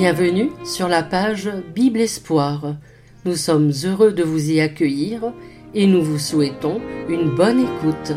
Bienvenue sur la page Bible Espoir. Nous sommes heureux de vous y accueillir et nous vous souhaitons une bonne écoute.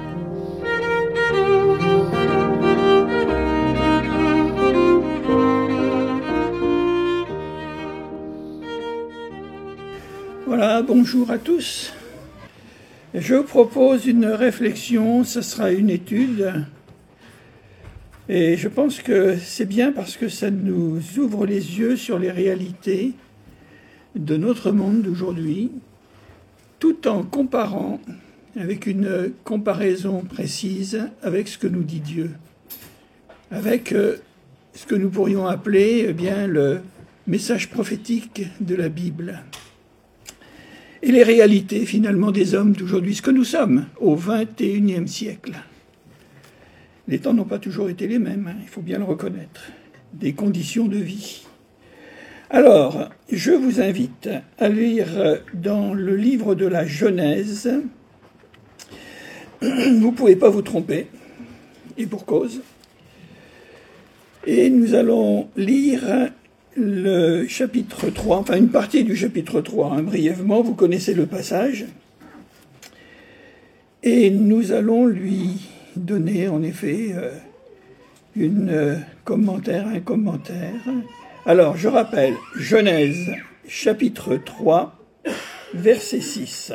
Voilà, bonjour à tous. Je vous propose une réflexion, ce sera une étude. Et je pense que c'est bien parce que ça nous ouvre les yeux sur les réalités de notre monde d'aujourd'hui, tout en comparant avec une comparaison précise avec ce que nous dit Dieu, avec ce que nous pourrions appeler bien le message prophétique de la Bible. Et les réalités finalement des hommes d'aujourd'hui, ce que nous sommes au XXIe siècle. Les temps n'ont pas toujours été les mêmes, il faut bien le reconnaître. Des conditions de vie. Alors, je vous invite à lire dans le livre de la Genèse. Vous ne pouvez pas vous tromper, et pour cause. Et nous allons lire le chapitre 3, enfin une partie du chapitre 3, brièvement, vous connaissez le passage. Et nous allons lui donner en effet un commentaire. Alors, je rappelle, Genèse, chapitre 3, verset 6.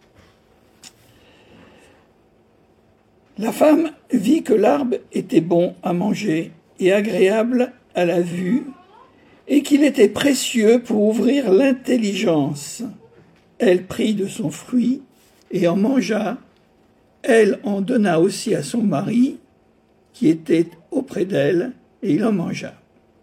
La femme vit que l'arbre était bon à manger et agréable à la vue, et qu'il était précieux pour ouvrir l'intelligence. Elle prit de son fruit et en mangea. Elle en donna aussi à son mari, qui était auprès d'elle, et il en mangea.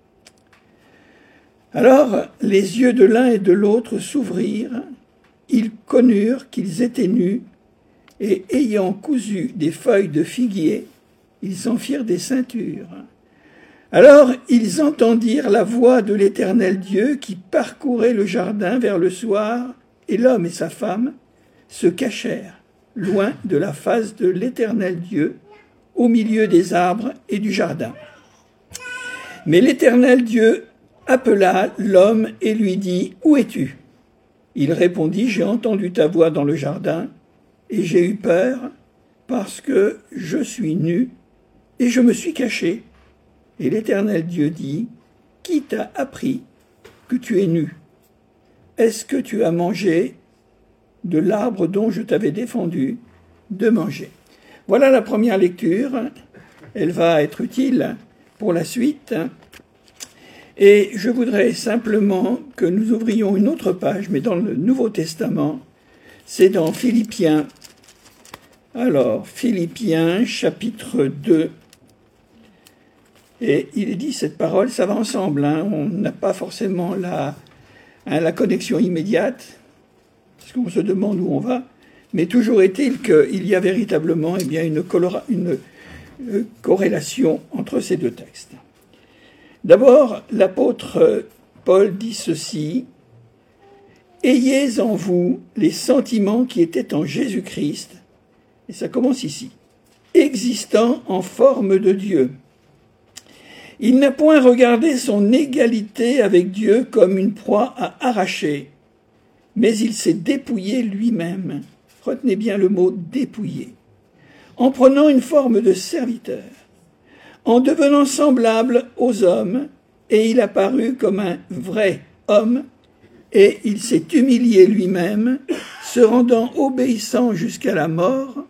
Alors les yeux de l'un et de l'autre s'ouvrirent, ils connurent qu'ils étaient nus, et ayant cousu des feuilles de figuier, ils s'en firent des ceintures. Alors ils entendirent la voix de l'Éternel Dieu qui parcourait le jardin vers le soir, et l'homme et sa femme se cachèrent loin de la face de l'Éternel Dieu, au milieu des arbres et du jardin. Mais l'Éternel Dieu appela l'homme et lui dit « Où es-tu » Il répondit « J'ai entendu ta voix dans le jardin, et j'ai eu peur, parce que je suis nu, et je me suis caché. » Et l'Éternel Dieu dit « Qui t'a appris que tu es nu ? Est-ce que tu as mangé de l'arbre dont je t'avais défendu de manger ?» Voilà la première lecture. Elle va être utile pour la suite. Et je voudrais simplement que nous ouvrions une autre page, mais dans le Nouveau Testament. C'est dans Philippiens. Alors, Philippiens, chapitre 2. Et il est dit, cette parole, ça va ensemble. On n'a pas forcément la connexion immédiate, parce qu'on se demande où on va. Mais toujours est-il qu'il y a véritablement une corrélation entre ces deux textes. D'abord, l'apôtre Paul dit ceci : « Ayez en vous les sentiments qui étaient en Jésus-Christ », et ça commence ici, « existant en forme de Dieu. Il n'a point regardé son égalité avec Dieu comme une proie à arracher, mais il s'est dépouillé lui-même. » Retenez bien le mot « dépouiller ». En prenant une forme de serviteur, en devenant semblable aux hommes, et il apparut comme un vrai homme, et il s'est humilié lui-même, se rendant obéissant jusqu'à la mort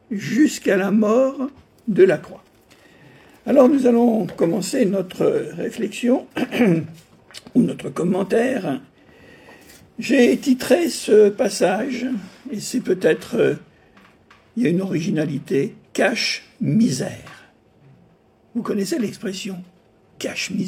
de la croix. Alors nous allons commencer notre réflexion, ou notre commentaire. J'ai titré ce passage, et c'est peut-être, il y a une originalité, « cache-misère ». Vous connaissez l'expression « cache-misère ».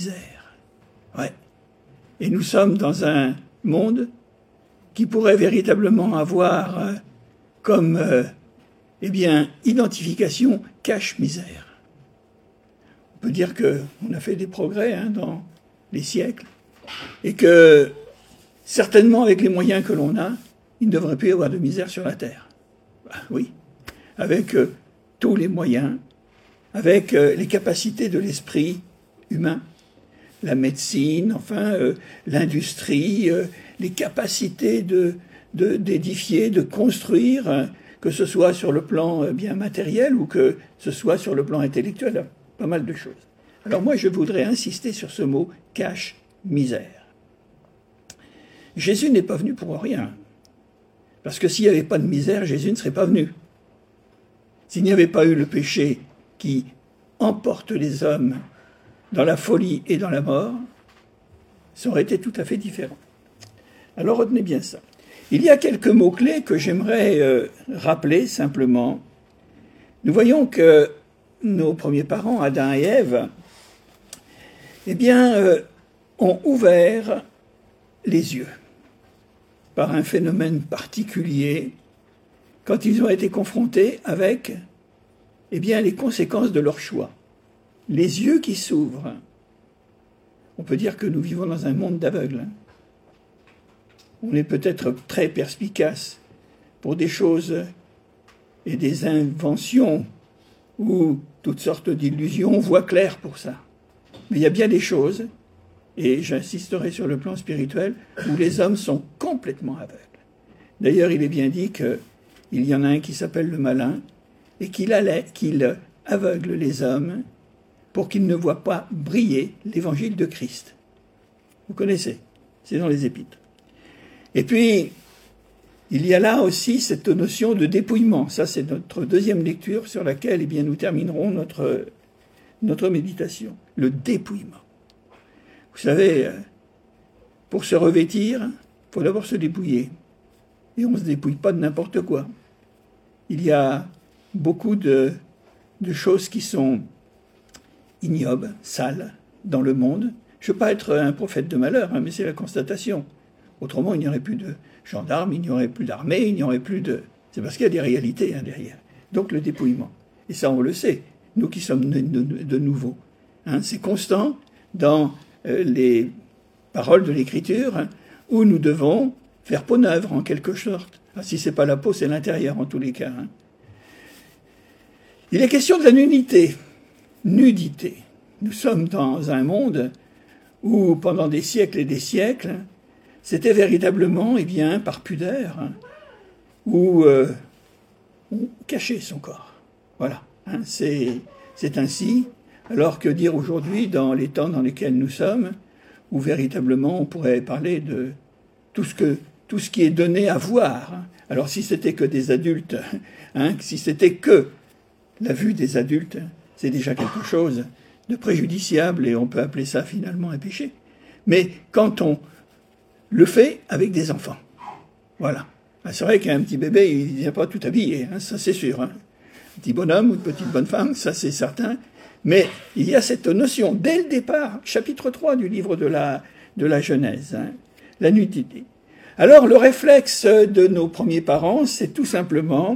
Ouais. Et nous sommes dans un monde qui pourrait véritablement avoir comme, identification « cache-misère ». On peut dire qu'on a fait des progrès dans les siècles, et que certainement, avec les moyens que l'on a, il ne devrait plus y avoir de misère sur la terre. Oui, avec tous les moyens, avec les capacités de l'esprit humain, la médecine, enfin l'industrie, les capacités d'édifier, de construire, que ce soit sur le plan bien matériel ou que ce soit sur le plan intellectuel, pas mal de choses. Alors moi, je voudrais insister sur ce mot « cache-misère ». Jésus n'est pas venu pour rien. Parce que s'il n'y avait pas de misère, Jésus ne serait pas venu. S'il n'y avait pas eu le péché qui emporte les hommes dans la folie et dans la mort, ça aurait été tout à fait différent. Alors retenez bien ça. Il y a quelques mots-clés que j'aimerais rappeler simplement. Nous voyons que nos premiers parents, Adam et Ève, ont ouvert les yeux par un phénomène particulier quand ils ont été confrontés avec les conséquences de leur choix. Les yeux qui s'ouvrent. On peut dire que nous vivons dans un monde d'aveugles. On est peut-être très perspicace pour des choses et des inventions ou toutes sortes d'illusions. On voit clair pour ça. Mais il y a bien des choses, et j'insisterai sur le plan spirituel, où les hommes sont complètement aveugles. D'ailleurs, il est bien dit qu'il y en a un qui s'appelle le malin, et qu'il aveugle les hommes pour qu'ils ne voient pas briller l'évangile de Christ. Vous connaissez, c'est dans les Épîtres. Et puis, il y a là aussi cette notion de dépouillement. Ça, c'est notre deuxième lecture sur laquelle nous terminerons notre méditation. Le dépouillement. Vous savez, pour se revêtir, il faut d'abord se dépouiller. Et on ne se dépouille pas de n'importe quoi. Il y a beaucoup de choses qui sont ignobles, sales, dans le monde. Je ne veux pas être un prophète de malheur, mais c'est la constatation. Autrement, il n'y aurait plus de gendarmes, il n'y aurait plus d'armée, il n'y aurait plus de... C'est parce qu'il y a des réalités derrière. Donc le dépouillement. Et ça, on le sait, nous qui sommes de nouveau. C'est constant dans les paroles de l'Écriture, où nous devons faire peau neuve, en quelque sorte. Si ce n'est pas la peau, c'est l'intérieur, en tous les cas. Il est question de la nudité. Nudité. Nous sommes dans un monde où, pendant des siècles et des siècles, c'était véritablement, par pudeur, où on cachait son corps. Voilà. C'est ainsi. Alors que dire aujourd'hui, dans les temps dans lesquels nous sommes, où véritablement on pourrait parler de tout ce qui est donné à voir. Alors si c'était que des adultes, si c'était que la vue des adultes, c'est déjà quelque chose de préjudiciable et on peut appeler ça finalement un péché. Mais quand on le fait avec des enfants, voilà. C'est vrai qu'un petit bébé, il ne vient pas tout habillé, ça c'est sûr. Un petit bonhomme ou une petite bonne femme, ça c'est certain. Mais il y a cette notion, dès le départ, chapitre 3 du livre de la Genèse, la nudité. Alors, le réflexe de nos premiers parents, c'est tout simplement,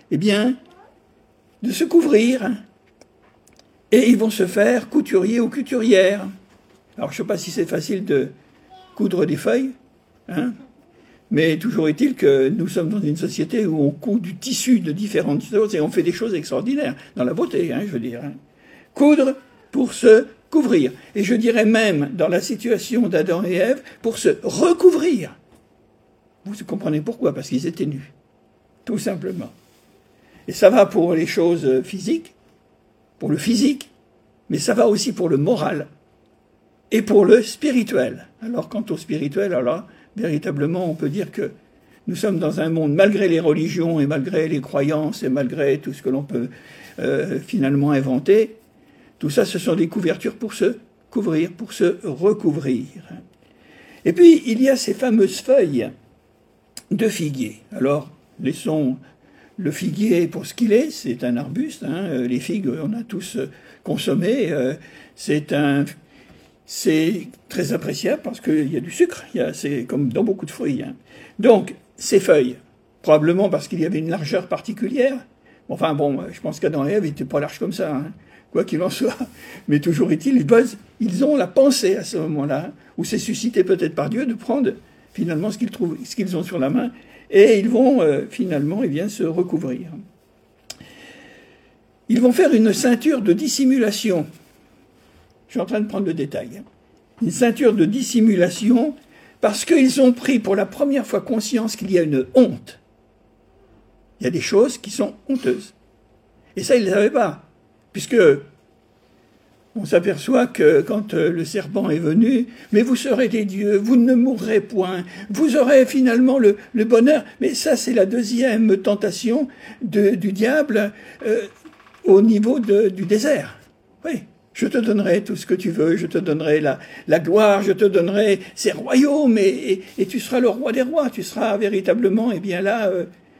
de se couvrir. Et ils vont se faire couturier ou couturière. Alors, je ne sais pas si c'est facile de coudre des feuilles, mais toujours est-il que nous sommes dans une société où on coud du tissu de différentes choses et on fait des choses extraordinaires, dans la beauté, je veux dire. Coudre pour se couvrir. Et je dirais même, dans la situation d'Adam et Ève, pour se recouvrir. Vous comprenez pourquoi? Parce qu'ils étaient nus. Tout simplement. Et ça va pour les choses physiques, pour le physique, mais ça va aussi pour le moral et pour le spirituel. Alors, quant au spirituel, alors, véritablement, on peut dire que nous sommes dans un monde, malgré les religions et malgré les croyances et malgré tout ce que l'on peut finalement inventer, tout ça, ce sont des couvertures pour se couvrir, pour se recouvrir. Et puis, il y a ces fameuses feuilles de figuier. Alors, laissons le figuier pour ce qu'il est, c'est un arbuste. Les figues, on a tous consommé. C'est très appréciable parce qu'il y a du sucre. C'est comme dans beaucoup de fruits. Donc, ces feuilles, probablement parce qu'il y avait une largeur particulière. Enfin bon, je pense qu'Adam et Ève n'étaient pas larges comme ça. Quoi qu'il en soit. Mais toujours est-il, ils ont la pensée à ce moment-là, où c'est suscité peut-être par Dieu de prendre finalement ce qu'ils ont sur la main, et ils vont finalement se recouvrir. Ils vont faire une ceinture de dissimulation. Je suis en train de prendre le détail. une ceinture de dissimulation, parce qu'ils ont pris pour la première fois conscience qu'il y a une honte. Il y a des choses qui sont honteuses. Et ça, ils ne le savaient pas, puisque on s'aperçoit que quand le serpent est venu, mais vous serez des dieux, vous ne mourrez point, vous aurez finalement le bonheur. Mais ça, c'est la deuxième tentation du diable au niveau du désert. Oui, je te donnerai tout ce que tu veux, je te donnerai la gloire, je te donnerai ces royaumes, et tu seras le roi des rois, tu seras véritablement, eh bien là,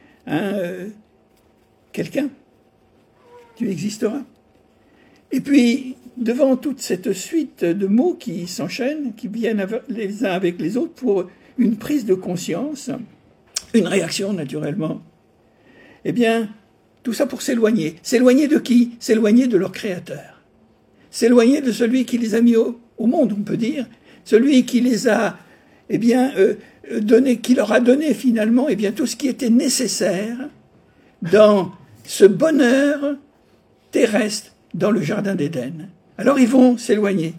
quelqu'un. Tu existeras. Et puis, devant toute cette suite de mots qui s'enchaînent, qui viennent les uns avec les autres pour une prise de conscience, une réaction naturellement, eh bien, tout ça pour s'éloigner. S'éloigner de qui? S'éloigner de leur Créateur. S'éloigner de celui qui les a mis au monde, on peut dire. Celui qui les a, eh bien, qui leur a donné finalement, eh bien, tout ce qui était nécessaire dans ce bonheur terrestre dans le jardin d'Éden. Alors ils vont s'éloigner.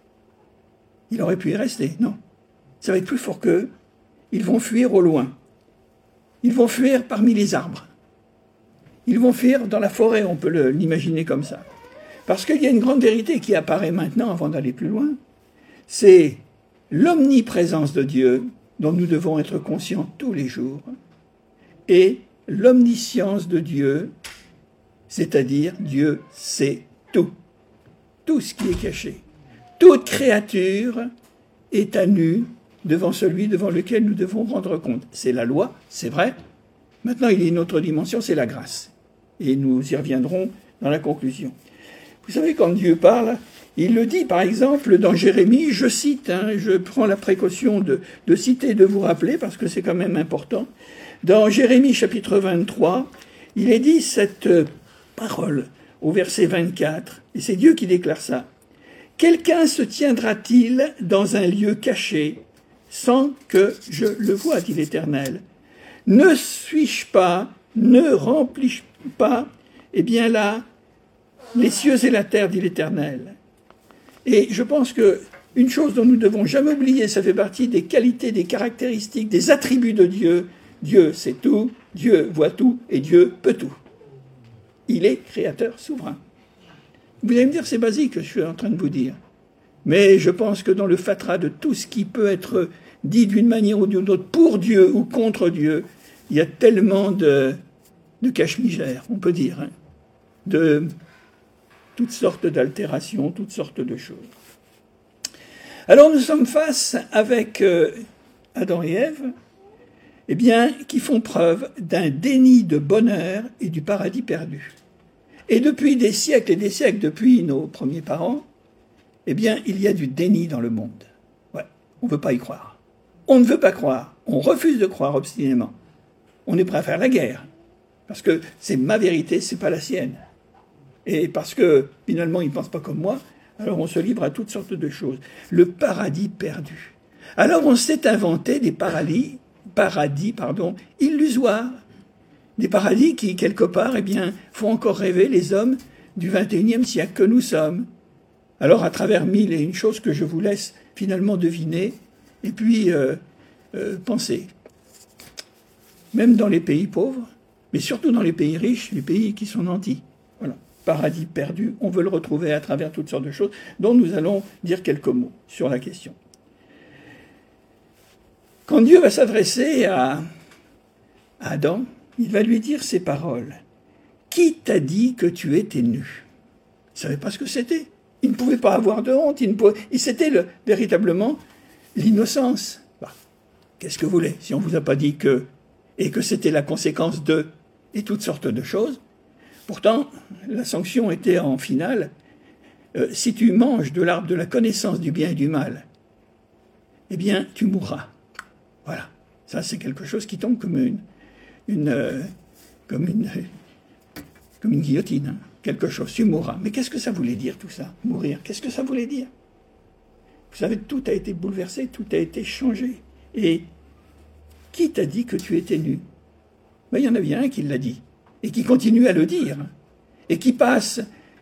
Il aurait pu y rester, non. Ça va être plus fort qu'eux. Ils vont fuir au loin. Ils vont fuir parmi les arbres. Ils vont fuir dans la forêt, on peut l'imaginer comme ça. Parce qu'il y a une grande vérité qui apparaît maintenant, avant d'aller plus loin, c'est l'omniprésence de Dieu, dont nous devons être conscients tous les jours, et l'omniscience de Dieu, c'est-à-dire Dieu sait tout. Tout ce qui est caché. Toute créature est à nu devant celui devant lequel nous devons rendre compte. C'est la loi, c'est vrai. Maintenant, il y a une autre dimension, c'est la grâce. Et nous y reviendrons dans la conclusion. Vous savez, quand Dieu parle, il le dit, par exemple, dans Jérémie, je cite, je prends la précaution de citer, de vous rappeler, parce que c'est quand même important. Dans Jérémie, chapitre 23, il est dit cette parole au verset 24, et c'est Dieu qui déclare ça. « Quelqu'un se tiendra-t-il dans un lieu caché, sans que je le voie, dit l'Éternel. Ne suis-je pas, ne remplis-je pas, eh bien là, les cieux et la terre, dit l'Éternel. » Et je pense qu'une chose dont nous ne devons jamais oublier, ça fait partie des qualités, des caractéristiques, des attributs de Dieu. Dieu sait tout, Dieu voit tout, et Dieu peut tout. Il est créateur souverain. Vous allez me dire, c'est basique que je suis en train de vous dire. Mais je pense que dans le fatras de tout ce qui peut être dit d'une manière ou d'une autre pour Dieu ou contre Dieu, il y a tellement de cache-migère, on peut dire, de toutes sortes d'altérations, toutes sortes de choses. Alors nous sommes face avec Adam et Ève, eh bien, qui font preuve d'un déni de bonheur et du paradis perdu. Et depuis des siècles et des siècles, depuis nos premiers parents, eh bien, il y a du déni dans le monde. Ouais, on ne veut pas y croire. On ne veut pas croire. On refuse de croire obstinément. On est prêt à faire la guerre. Parce que c'est ma vérité, c'est pas la sienne. Et parce que, finalement, ils ne pensent pas comme moi, alors on se livre à toutes sortes de choses. Le paradis perdu. Alors on s'est inventé des paradis, illusoires. Des paradis qui, quelque part, eh bien, font encore rêver les hommes du XXIe siècle que nous sommes. Alors, à travers mille et une choses que je vous laisse finalement deviner, et puis penser. Même dans les pays pauvres, mais surtout dans les pays riches, les pays qui sont nantis. Voilà. Paradis perdu, on veut le retrouver à travers toutes sortes de choses, dont nous allons dire quelques mots sur la question. Quand Dieu va s'adresser à Adam, il va lui dire ces paroles. « Qui t'a dit que tu étais nu ?» Il ne savait pas ce que c'était. Il ne pouvait pas avoir de honte. C'était véritablement l'innocence. Bah, qu'est-ce que vous voulez si on ne vous a pas dit que... Et que c'était la conséquence de... Et toutes sortes de choses. Pourtant, la sanction était en finale. Si tu manges de l'arbre de la connaissance du bien et du mal, eh bien, tu mourras. Voilà. Ça, c'est quelque chose qui tombe comme une guillotine, hein. Quelque chose, tu mourras. Mais qu'est-ce que ça voulait dire tout ça, mourir? Qu'est-ce que ça voulait dire? Vous savez, tout a été bouleversé, tout a été changé. Et qui t'a dit que tu étais nu? Ben, il y en a bien un qui l'a dit, et qui continue à le dire, et qui passe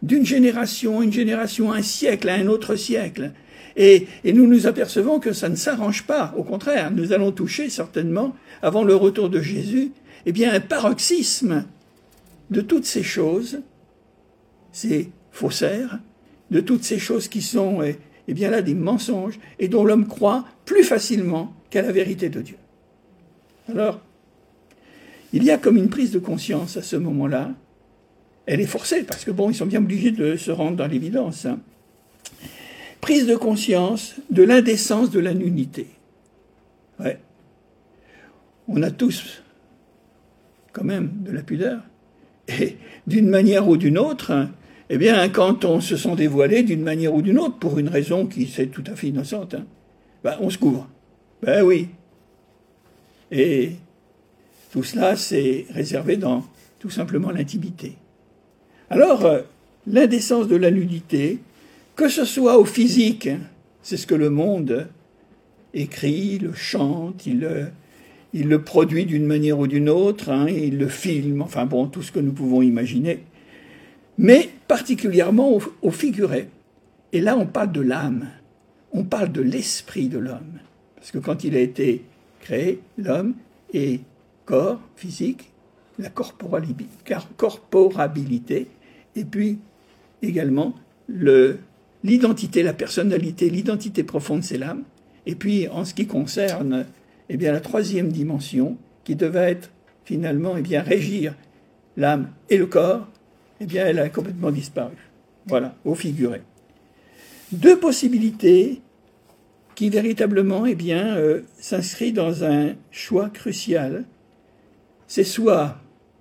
d'une génération à une génération, un siècle à un autre siècle. Et nous nous apercevons que ça ne s'arrange pas. Au contraire, nous allons toucher certainement, avant le retour de Jésus, eh bien, un paroxysme de toutes ces choses, ces faussaires, de toutes ces choses qui sont, eh bien là, des mensonges, et dont l'homme croit plus facilement qu'à la vérité de Dieu. Alors, il y a comme une prise de conscience à ce moment-là. Elle est forcée, parce que bon, ils sont bien obligés de se rendre dans l'évidence. Prise de conscience de l'indécence de la nudité. Ouais. On a tous, quand même, de la pudeur. Et d'une manière ou d'une autre, eh bien, quand on se sent dévoilé d'une manière ou d'une autre, pour une raison qui est tout à fait innocente, on se couvre. Ben oui. Et tout cela, c'est réservé dans tout simplement l'intimité. Alors, l'indécence de la nudité, que ce soit au physique, c'est ce que le monde écrit, le chante, il le produit d'une manière ou d'une autre, il le filme, enfin bon, tout ce que nous pouvons imaginer, mais particulièrement au figuré. Et là, on parle de l'âme, on parle de l'esprit de l'homme. Parce que quand il a été créé, l'homme est corps physique, la corporabilité, et puis également l'identité, la personnalité, l'identité profonde, c'est l'âme. Et puis, en ce qui concerne eh bien, la troisième dimension, qui devait être finalement régir l'âme et le corps, eh bien, elle a complètement disparu. Voilà, au figuré. Deux possibilités qui véritablement s'inscrivent dans un choix crucial. C'est soit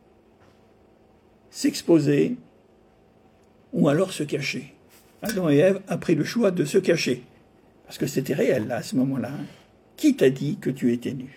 s'exposer ou alors se cacher. Adam et Ève ont pris le choix de se cacher. Parce que c'était réel, là, à ce moment-là. Qui t'a dit que tu étais nu?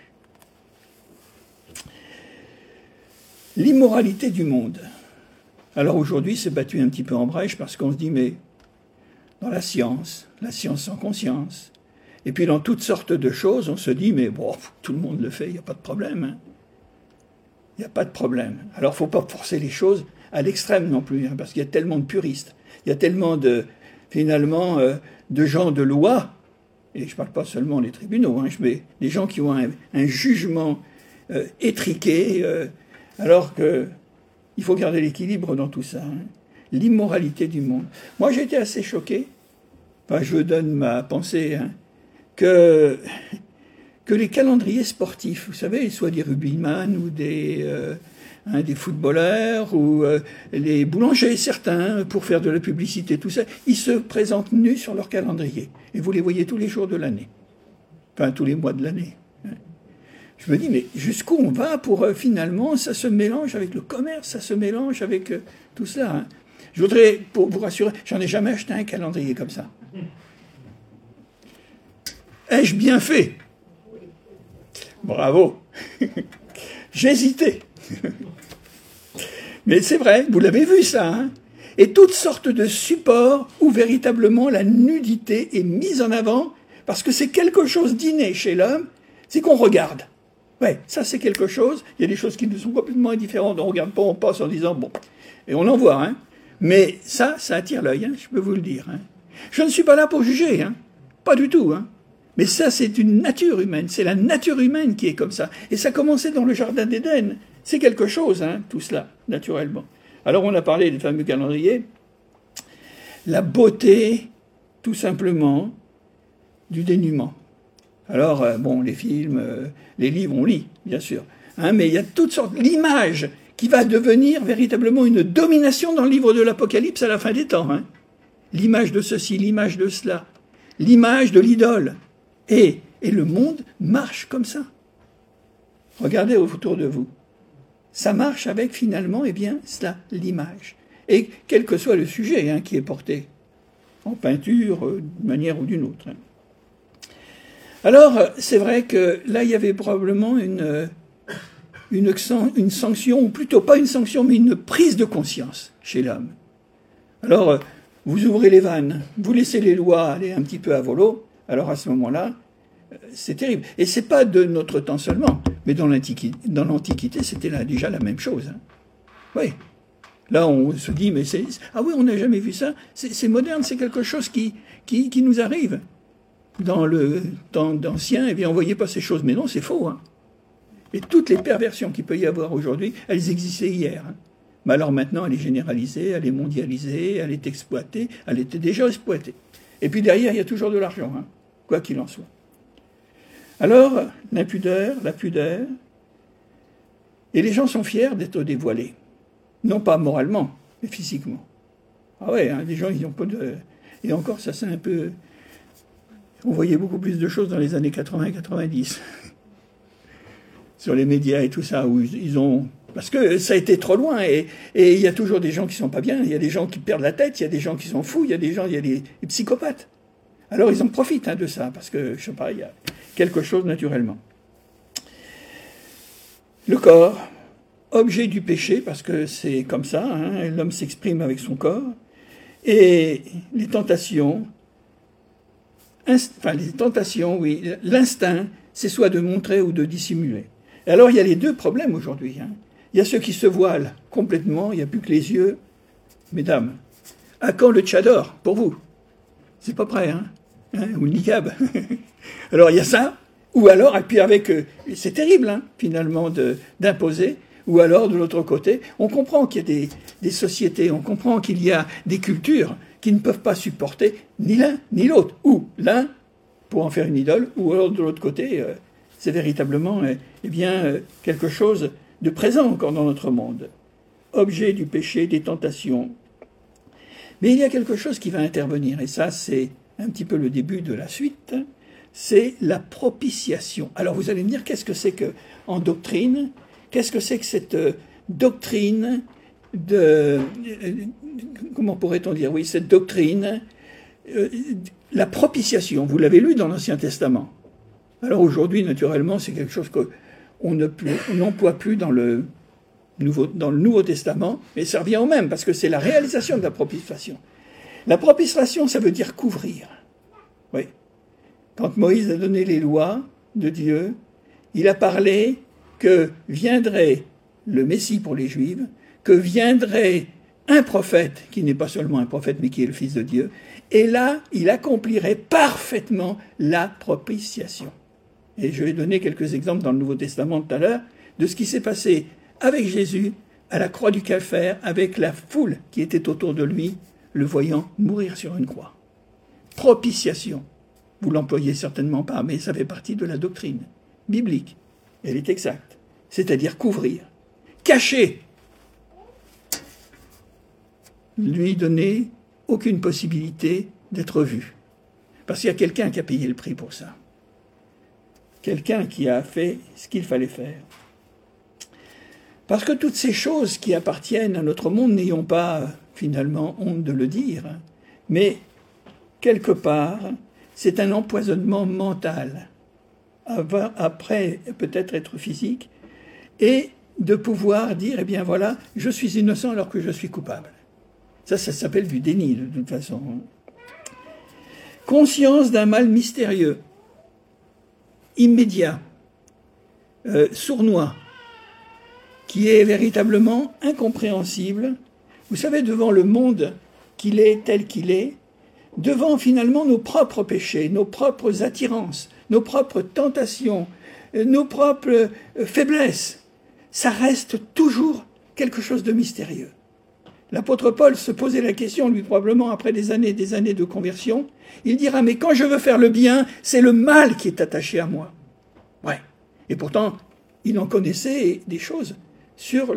L'immoralité du monde. Alors aujourd'hui, c'est battu un petit peu en brèche parce qu'on se dit, mais dans la science sans conscience, et puis dans toutes sortes de choses, on se dit, mais bon, tout le monde le fait, il n'y a pas de problème. Il n'y a pas de problème. Alors, il ne faut pas forcer les choses à l'extrême non plus, parce qu'il y a tellement de puristes, il y a tellement de gens de loi, et je ne parle pas seulement des tribunaux, mais des gens qui ont un jugement étriqué, alors qu'il faut garder l'équilibre dans tout ça. L'immoralité du monde. Moi, j'ai été assez choqué, je donne ma pensée, que les calendriers sportifs, vous savez, soit des rugbyman ou des footballeurs ou les boulangers, certains, pour faire de la publicité, tout ça, ils se présentent nus sur leur calendrier. Et vous les voyez tous les jours de l'année. Enfin, tous les mois de l'année. Je me dis, mais jusqu'où on va pour finalement, ça se mélange avec le commerce, ça se mélange avec tout cela. Je voudrais, pour vous rassurer, j'en ai jamais acheté un calendrier comme ça. Ai-je bien fait? Bravo. J'hésitais. Mais c'est vrai, vous l'avez vu ça. Et toutes sortes de supports où véritablement la nudité est mise en avant, parce que c'est quelque chose d'inné chez l'homme, c'est qu'on regarde. Ouais, ça c'est quelque chose, il y a des choses qui nous sont complètement indifférentes, on ne regarde pas, on passe en disant, bon, et on en voit, Mais ça attire l'œil, je peux vous le dire. Je ne suis pas là pour juger, pas du tout, Mais ça, c'est une nature humaine. C'est la nature humaine qui est comme ça. Et ça commençait dans le jardin d'Éden. C'est quelque chose, tout cela, naturellement. Alors, on a parlé des fameux calendriers. La beauté, tout simplement, du dénuement. Alors, les films, les livres, on lit, bien sûr. Mais il y a toutes sortes... L'image qui va devenir véritablement une domination dans le livre de l'Apocalypse à la fin des temps. L'image de ceci, l'image de cela. L'image de l'idole. Et le monde marche comme ça. Regardez autour de vous. Ça marche avec finalement, cela, l'image. Et quel que soit le sujet qui est porté, en peinture, d'une manière ou d'une autre. Alors, c'est vrai que là, il y avait probablement une sanction, ou plutôt pas une sanction, mais une prise de conscience chez l'homme. Alors, vous ouvrez les vannes, vous laissez les lois aller un petit peu à volo, alors à ce moment-là, c'est terrible. Et c'est pas de notre temps seulement, mais dans l'Antiquité, c'était déjà la même chose. Oui. Là, on se dit, mais ah oui, on n'a jamais vu ça. C'est moderne, c'est quelque chose qui nous arrive. Dans le temps ancien, eh bien, on ne voyait pas ces choses. Mais non, c'est faux. Hein. Et toutes les perversions qu'il peut y avoir aujourd'hui, elles existaient hier. Hein. Mais alors maintenant, elle est généralisée, elle est mondialisée, elle est exploitée, elle était déjà exploitée. Et puis derrière, il y a toujours de l'argent, hein, quoi qu'il en soit. Alors, l'impudeur, la pudeur, et les gens sont fiers d'être dévoilés. Non pas moralement, mais physiquement. Ah ouais, hein, les gens, ils n'ont pas de... Et encore, ça c'est un peu... On voyait beaucoup plus de choses dans les années 80-90. Sur les médias et tout ça, où ils ont... Parce que ça a été trop loin, et il y a toujours des gens qui sont pas bien, il y a des gens qui perdent la tête, il y a des gens qui sont fous, il y a des psychopathes. Alors ils en profitent de ça, parce que, je sais pas, il y a quelque chose naturellement. Le corps, objet du péché, parce que c'est comme ça, hein, l'homme s'exprime avec son corps, et les tentations, oui, l'instinct, c'est soit de montrer ou de dissimuler. Et alors il y a les deux problèmes aujourd'hui. Hein. Il y a ceux qui se voilent complètement, il n'y a plus que les yeux. Mesdames, à quand le tchador pour vous? C'est pas prêt, hein, ou le niqab. Alors il y a ça, ou alors, et puis avec, c'est terrible, hein, finalement, d'imposer, ou alors de l'autre côté, on comprend qu'il y a des sociétés, on comprend qu'il y a des cultures qui ne peuvent pas supporter ni l'un ni l'autre, ou l'un pour en faire une idole, ou alors de l'autre côté, c'est véritablement quelque chose de présent encore dans notre monde. Objet du péché, des tentations. Mais il y a quelque chose qui va intervenir, et ça c'est un petit peu le début de la suite, c'est la propitiation. Alors vous allez me dire, qu'est-ce que c'est qu'en doctrine, qu'est-ce que c'est que cette doctrine de... Comment pourrait-on dire? Oui, cette doctrine, la propitiation, vous l'avez lu dans l'Ancien Testament. Alors aujourd'hui, naturellement, c'est quelque chose qu'on n'emploie plus dans le Nouveau Testament, mais ça revient au même, parce que c'est la réalisation de la propitiation. La propitiation, ça veut dire couvrir. Oui. Quand Moïse a donné les lois de Dieu, il a parlé que viendrait le Messie pour les Juifs, que viendrait un prophète, qui n'est pas seulement un prophète, mais qui est le Fils de Dieu, et là, il accomplirait parfaitement la propitiation. Et je vais donner quelques exemples dans le Nouveau Testament tout à l'heure, de ce qui s'est passé avec Jésus à la croix du Calvaire, avec la foule qui était autour de lui, le voyant mourir sur une croix. Propitiation. Vous l'employez certainement pas, mais ça fait partie de la doctrine biblique. Elle est exacte. C'est-à-dire couvrir, cacher, lui donner aucune possibilité d'être vu. Parce qu'il y a quelqu'un qui a payé le prix pour ça. Quelqu'un qui a fait ce qu'il fallait faire. Parce que toutes ces choses qui appartiennent à notre monde, n'ayons pas finalement honte de le dire, mais quelque part, c'est un empoisonnement mental, après peut-être être physique, et de pouvoir dire, eh bien voilà, je suis innocent alors que je suis coupable. Ça s'appelle du déni, de toute façon. Conscience d'un mal mystérieux, immédiat, sournois, qui est véritablement incompréhensible. Vous savez, devant le monde qu'il est, tel qu'il est, devant finalement nos propres péchés, nos propres attirances, nos propres tentations, nos propres faiblesses, ça reste toujours quelque chose de mystérieux. L'apôtre Paul se posait la question, lui probablement après des années de conversion, il dira, mais quand je veux faire le bien, c'est le mal qui est attaché à moi. Ouais. Et pourtant, il en connaissait des choses sur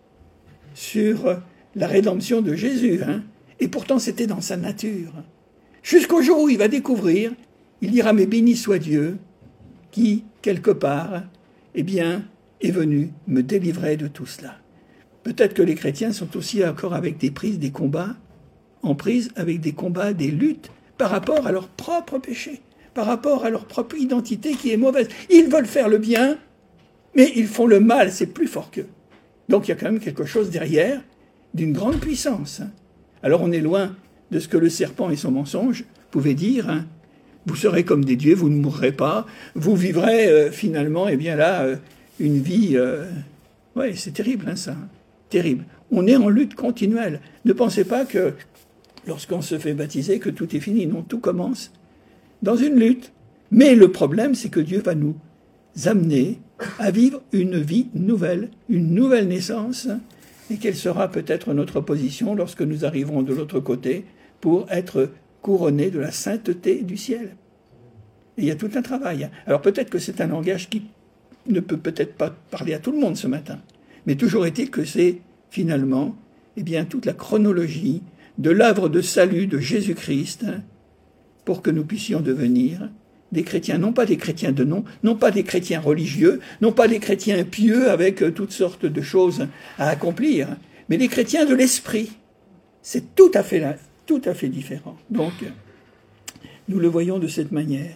la rédemption de Jésus, hein. Et pourtant c'était dans sa nature. Jusqu'au jour où il va découvrir, il dira, mais béni soit Dieu, qui, quelque part, eh bien, est venu me délivrer de tout cela. Peut-être que les chrétiens sont aussi encore avec des prises, des combats, en prise avec des combats, des luttes, par rapport à leur propre péché, par rapport à leur propre identité qui est mauvaise. Ils veulent faire le bien, mais ils font le mal, c'est plus fort qu'eux. Donc il y a quand même quelque chose derrière, d'une grande puissance. Alors on est loin de ce que le serpent et son mensonge pouvaient dire. Hein. Vous serez comme des dieux, vous ne mourrez pas, vous vivrez finalement, eh bien là, une vie... ouais, c'est terrible, hein, ça. Terrible. On est en lutte continuelle. Ne pensez pas que lorsqu'on se fait baptiser, que tout est fini. Non, tout commence dans une lutte. Mais le problème, c'est que Dieu va nous amener à vivre une vie nouvelle, une nouvelle naissance, et quelle sera peut-être notre position lorsque nous arriverons de l'autre côté pour être couronnés de la sainteté du ciel. Et il y a tout un travail. Alors peut-être que c'est un langage qui ne peut peut-être pas parler à tout le monde ce matin, mais toujours est-il que c'est finalement toute la chronologie de l'œuvre de salut de Jésus-Christ pour que nous puissions devenir des chrétiens, non pas des chrétiens de nom, non pas des chrétiens religieux, non pas des chrétiens pieux avec toutes sortes de choses à accomplir, mais des chrétiens de l'esprit. C'est tout à fait différent. Donc, nous le voyons de cette manière.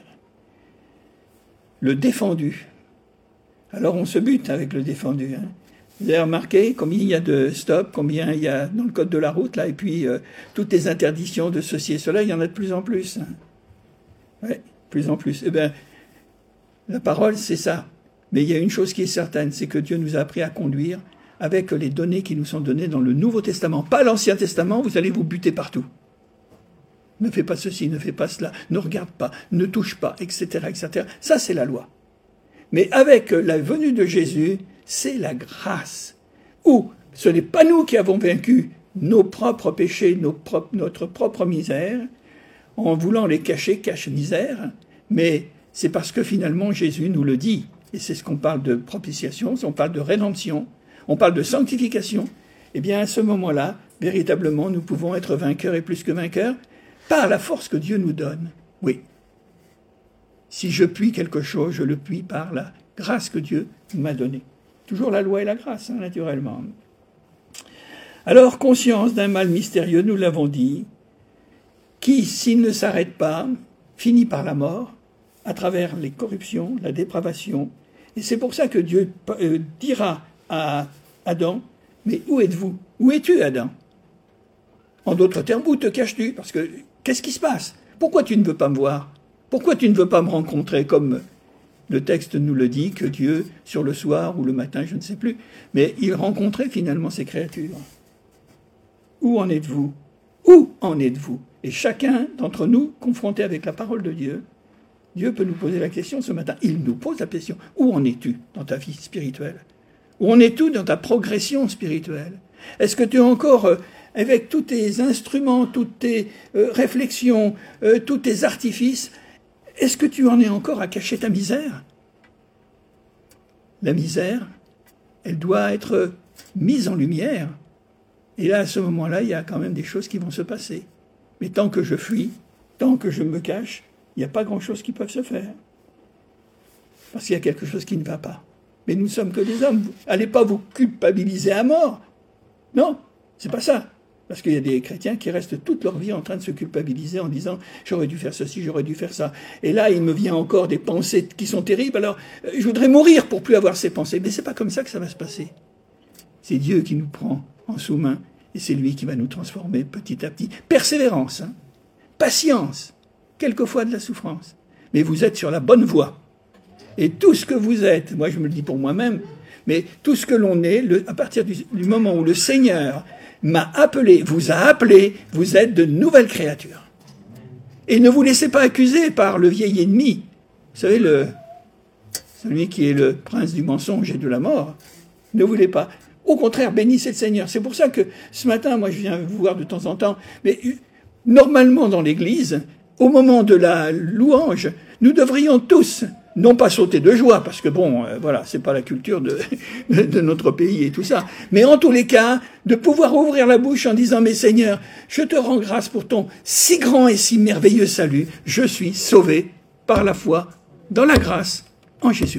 Le défendu. Alors on se bute avec le défendu. Vous avez remarqué combien il y a de stop, combien il y a dans le code de la route, là, et puis toutes les interdictions de ceci et cela, il y en a de plus en plus. Oui, plus en plus. Eh bien, la parole, c'est ça. Mais il y a une chose qui est certaine, c'est que Dieu nous a appris à conduire avec les données qui nous sont données dans le Nouveau Testament. Pas l'Ancien Testament, vous allez vous buter partout. Ne fais pas ceci, ne fais pas cela, ne regarde pas, ne touche pas, etc., etc. Ça, c'est la loi. Mais avec la venue de Jésus, c'est la grâce. Où ce n'est pas nous qui avons vaincu nos propres péchés, notre propre misère, en voulant les cacher, cache-misère, mais c'est parce que finalement Jésus nous le dit. Et c'est ce qu'on parle de propitiation, on parle de rédemption, on parle de sanctification. Eh bien, à ce moment-là, véritablement, nous pouvons être vainqueurs et plus que vainqueurs par la force que Dieu nous donne. Oui. Si je puis quelque chose, je le puis par la grâce que Dieu m'a donnée. Toujours la loi et la grâce, naturellement. Alors, conscience d'un mal mystérieux, nous l'avons dit, qui, s'il ne s'arrête pas, finit par la mort, à travers les corruptions, la dépravation. Et c'est pour ça que Dieu dira à Adam, « Mais où êtes-vous? Où es-tu, Adam ?» En d'autres termes, où te caches-tu? Parce que, qu'est-ce qui se passe? Pourquoi tu ne veux pas me voir? Pourquoi tu ne veux pas me rencontrer? Comme le texte nous le dit, que Dieu, sur le soir ou le matin, je ne sais plus, mais il rencontrait finalement ces créatures. Où en êtes-vous? Où en êtes-vous? Et chacun d'entre nous, confronté avec la parole de Dieu, Dieu peut nous poser la question ce matin. Il nous pose la question. Où en es-tu dans ta vie spirituelle? Où en es-tu dans ta progression spirituelle? Est-ce que tu es encore, avec tous tes instruments, toutes tes réflexions, tous tes artifices, est-ce que tu en es encore à cacher ta misère? La misère, elle doit être mise en lumière. Et là, à ce moment-là, il y a quand même des choses qui vont se passer. Mais tant que je fuis, tant que je me cache, il n'y a pas grand-chose qui peut se faire. Parce qu'il y a quelque chose qui ne va pas. Mais nous ne sommes que des hommes. Allez pas vous culpabiliser à mort. Non, c'est pas ça. Parce qu'il y a des chrétiens qui restent toute leur vie en train de se culpabiliser en disant « j'aurais dû faire ceci, j'aurais dû faire ça ». Et là, il me vient encore des pensées qui sont terribles, alors je voudrais mourir pour plus avoir ces pensées. Mais c'est pas comme ça que ça va se passer. C'est Dieu qui nous prend en sous-main et c'est lui qui va nous transformer petit à petit. Persévérance, patience, quelquefois de la souffrance. Mais vous êtes sur la bonne voie. Et tout ce que vous êtes, moi je me le dis pour moi-même, mais tout ce que l'on est, à partir du moment où le Seigneur m'a appelé, vous a appelé, vous êtes de nouvelles créatures. Et ne vous laissez pas accuser par le vieil ennemi. Vous savez, celui qui est le prince du mensonge et de la mort. Ne voulez pas. Au contraire, bénissez le Seigneur. C'est pour ça que ce matin, moi je viens vous voir de temps en temps, mais normalement dans l'Église, au moment de la louange, nous devrions tous, non pas sauter de joie, parce que bon, voilà, c'est pas la culture de notre pays et tout ça, mais en tous les cas, de pouvoir ouvrir la bouche en disant « Mais Seigneur, je te rends grâce pour ton si grand et si merveilleux salut, je suis sauvé par la foi dans la grâce en Jésus-Christ. »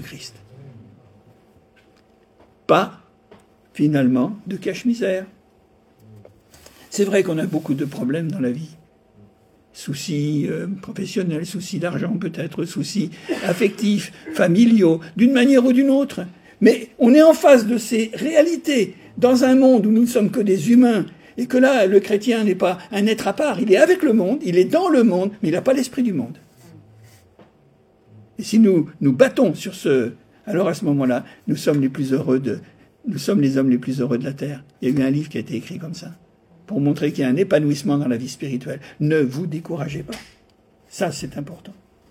Pas, finalement, de cache-misère. C'est vrai qu'on a beaucoup de problèmes dans la vie. Soucis professionnels, soucis d'argent peut-être, soucis affectifs, familiaux, d'une manière ou d'une autre. Mais on est en face de ces réalités, dans un monde où nous ne sommes que des humains, et que là, le chrétien n'est pas un être à part, il est avec le monde, il est dans le monde, mais il n'a pas l'esprit du monde. Et si nous nous battons sur ce... Alors à ce moment-là, nous sommes les plus heureux nous sommes les hommes les plus heureux de la terre. Il y a eu un livre qui a été écrit comme ça, pour montrer qu'il y a un épanouissement dans la vie spirituelle. Ne vous découragez pas. Ça, c'est important.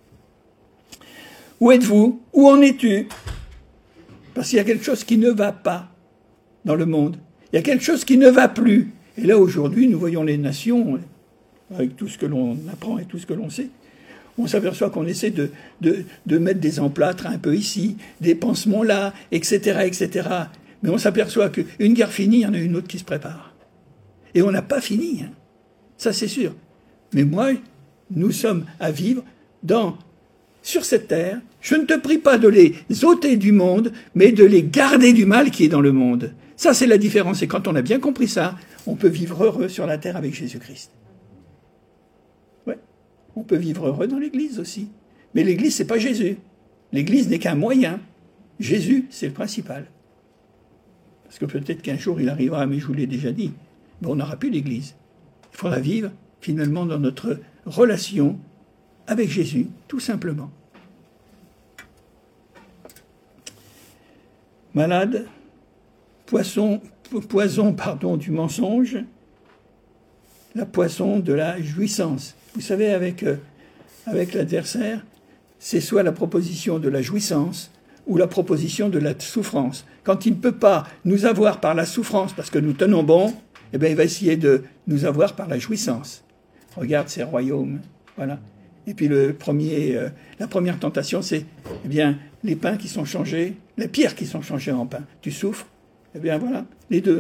Où êtes-vous? Où en es-tu? Parce qu'il y a quelque chose qui ne va pas dans le monde. Il y a quelque chose qui ne va plus. Et là, aujourd'hui, nous voyons les nations, avec tout ce que l'on apprend et tout ce que l'on sait. On s'aperçoit qu'on essaie de mettre des emplâtres un peu ici, des pansements là, etc., etc. Mais on s'aperçoit qu'une guerre finie, il y en a une autre qui se prépare. Et on n'a pas fini, hein. Ça c'est sûr. Mais moi, nous sommes à vivre sur cette terre. Je ne te prie pas de les ôter du monde, mais de les garder du mal qui est dans le monde. Ça, c'est la différence. Et quand on a bien compris ça, on peut vivre heureux sur la terre avec Jésus-Christ. Ouais. On peut vivre heureux dans l'Église aussi. Mais l'Église, c'est pas Jésus. L'Église n'est qu'un moyen. Jésus, c'est le principal. Parce que peut-être qu'un jour, il arrivera, mais je vous l'ai déjà dit, mais on n'aura plus l'Église. Il faudra vivre, finalement, dans notre relation avec Jésus, tout simplement. Malade, poison du mensonge, la poison de la jouissance. Vous savez, avec l'adversaire, c'est soit la proposition de la jouissance ou la proposition de la souffrance. Quand il ne peut pas nous avoir par la souffrance parce que nous tenons bon, eh bien, il va essayer de nous avoir par la jouissance. Regarde ces royaumes, voilà. Et puis la première tentation, c'est eh bien les pains qui sont changés, les pierres qui sont changées en pain. Tu souffres, eh bien voilà, les deux.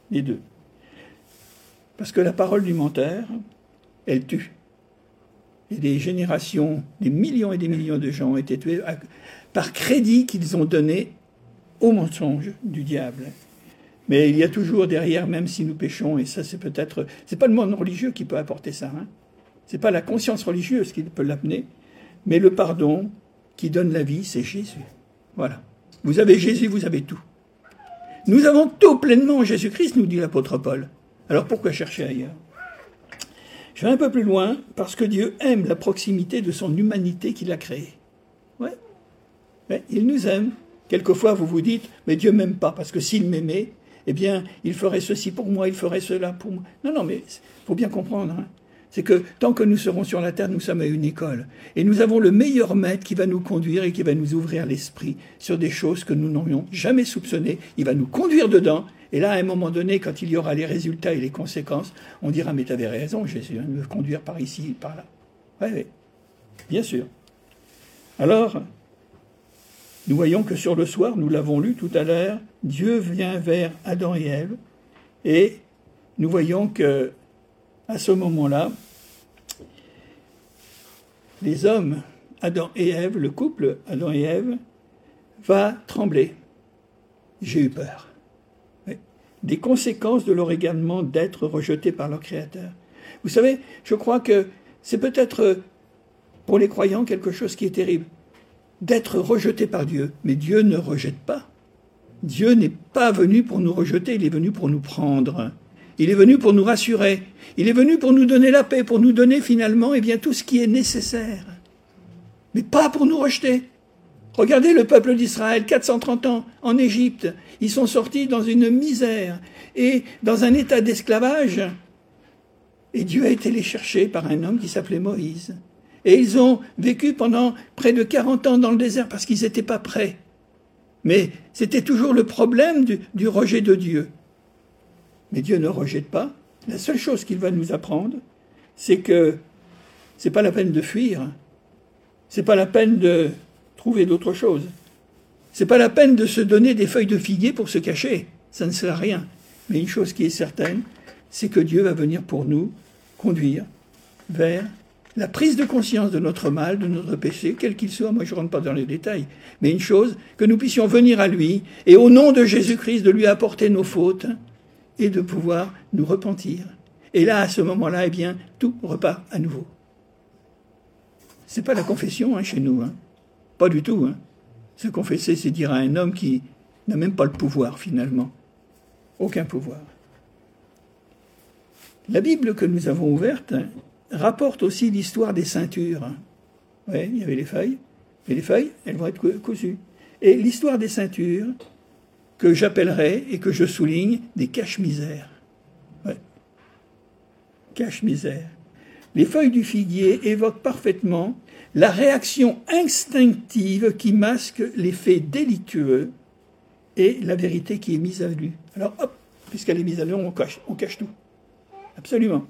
Parce que la parole du menteur, elle tue. Et des générations, des millions et des millions de gens ont été tués par crédit qu'ils ont donné au mensonge du diable. Mais il y a toujours derrière, même si nous péchons, et ça c'est pas le monde religieux qui peut apporter ça, hein. C'est pas la conscience religieuse qui peut l'amener, mais le pardon qui donne la vie, c'est Jésus. Voilà. Vous avez Jésus, vous avez tout. Nous avons tout pleinement en Jésus-Christ, nous dit l'apôtre Paul. Alors pourquoi chercher ailleurs? Je vais un peu plus loin, parce que Dieu aime la proximité de son humanité qu'il a créée. Ouais, il nous aime. Quelquefois, vous vous dites, mais Dieu m'aime pas, parce que s'il m'aimait, eh bien, il ferait ceci pour moi, il ferait cela pour moi. Non, mais il faut bien comprendre, hein. C'est que tant que nous serons sur la terre, nous sommes à une école. Et nous avons le meilleur maître qui va nous conduire et qui va nous ouvrir l'esprit sur des choses que nous n'aurions jamais soupçonnées. Il va nous conduire dedans. Et là, à un moment donné, quand il y aura les résultats et les conséquences, on dira, mais tu avais raison, Jésus, de me conduire par ici, par là. Oui, bien sûr. Alors, nous voyons que sur le soir, nous l'avons lu tout à l'heure, Dieu vient vers Adam et Ève. Et nous voyons que à ce moment-là, les hommes, Adam et Ève, le couple Adam et Ève, va trembler. J'ai eu peur. Oui. Des conséquences de leur égarement d'être rejetés par leur Créateur. Vous savez, je crois que c'est peut-être pour les croyants quelque chose qui est terrible, d'être rejeté par Dieu. Mais Dieu ne rejette pas. Dieu n'est pas venu pour nous rejeter, il est venu pour nous prendre. Il est venu pour nous rassurer. Il est venu pour nous donner la paix, pour nous donner finalement tout ce qui est nécessaire. Mais pas pour nous rejeter. Regardez le peuple d'Israël, 430 ans en Égypte. Ils sont sortis dans une misère et dans un état d'esclavage. Et Dieu a été les chercher par un homme qui s'appelait Moïse. Et ils ont vécu pendant près de 40 ans dans le désert parce qu'ils n'étaient pas prêts. Mais c'était toujours le problème du rejet de Dieu. Mais Dieu ne rejette pas. La seule chose qu'il va nous apprendre, c'est que c'est pas la peine de fuir. C'est pas la peine de trouver d'autre chose. C'est pas la peine de se donner des feuilles de figuier pour se cacher. Ça ne sert à rien. Mais une chose qui est certaine, c'est que Dieu va venir pour nous conduire vers la prise de conscience de notre mal, de notre péché, quel qu'il soit. Moi, je ne rentre pas dans les détails. Mais une chose, que nous puissions venir à lui et au nom de Jésus-Christ, de lui apporter nos fautes et de pouvoir nous repentir. Et là, à ce moment-là, tout repart à nouveau. C'est pas la confession chez nous, pas du tout. Se confesser, c'est dire à un homme qui n'a même pas le pouvoir, finalement. Aucun pouvoir. La Bible que nous avons ouverte rapporte aussi l'histoire des ceintures. Oui, il y avait les feuilles, et les feuilles, elles vont être cousues. Et l'histoire des ceintures, que j'appellerais et que je souligne des cache-misères. Ouais. Cache-misère. Les feuilles du figuier évoquent parfaitement la réaction instinctive qui masque les faits délictueux et la vérité qui est mise à nu. Alors hop, puisqu'elle est mise à nu, on cache tout. Absolument.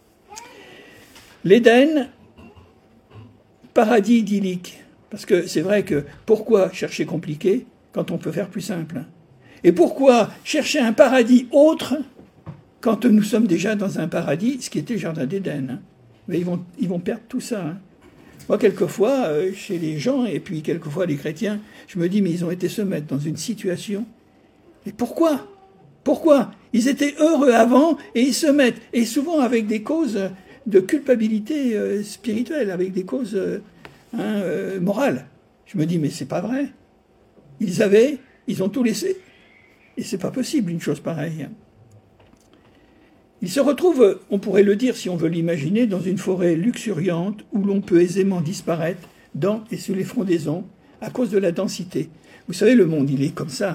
L'Éden, paradis idyllique. Parce que c'est vrai que pourquoi chercher compliqué quand on peut faire plus simple? Et pourquoi chercher un paradis autre quand nous sommes déjà dans un paradis, ce qui était le jardin d'Éden? Mais ils vont perdre tout ça. Moi, quelquefois, chez les gens, et puis quelquefois les chrétiens, je me dis, mais ils ont été se mettre dans une situation. Et pourquoi? Pourquoi? Ils étaient heureux avant, et ils se mettent, et souvent avec des causes de culpabilité spirituelle, avec des causes morales. Je me dis, mais c'est pas vrai. Ils ont tout laissé. Et c'est pas possible, une chose pareille. Ils se retrouvent, on pourrait le dire si on veut l'imaginer, dans une forêt luxuriante où l'on peut aisément disparaître dans et sous les frondaisons à cause de la densité. Vous savez, le monde, il est comme ça.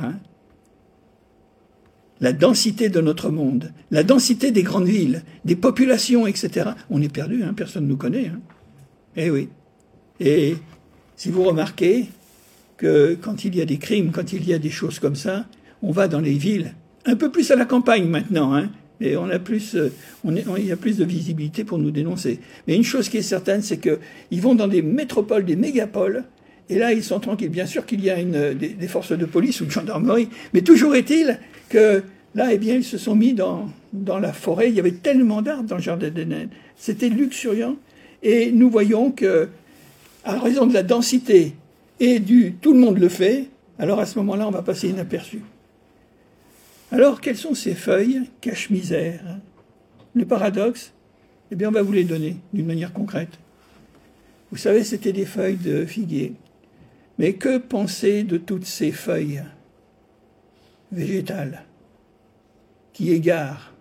La densité de notre monde, la densité des grandes villes, des populations, etc. On est perdu, personne ne nous connaît. Eh oui. Et si vous remarquez que quand il y a des crimes, quand il y a des choses comme ça, on va dans les villes, un peu plus à la campagne maintenant, et il y a plus de visibilité pour nous dénoncer. Mais une chose qui est certaine, c'est qu'ils vont dans des métropoles, des mégapoles, et là, ils sont tranquilles. Bien sûr qu'il y a des forces de police ou de gendarmerie, mais toujours est-il que là, eh bien, ils se sont mis dans la forêt. Il y avait tellement d'arbres dans le jardin d'Éden. C'était luxuriant. Et nous voyons que, à raison de la densité et tout le monde le fait, alors à ce moment-là, on va passer inaperçu. Alors, quelles sont ces feuilles cache-misère? Le paradoxe, eh bien, on va vous les donner d'une manière concrète. Vous savez, c'était des feuilles de figuier. Mais que penser de toutes ces feuilles végétales qui égarent,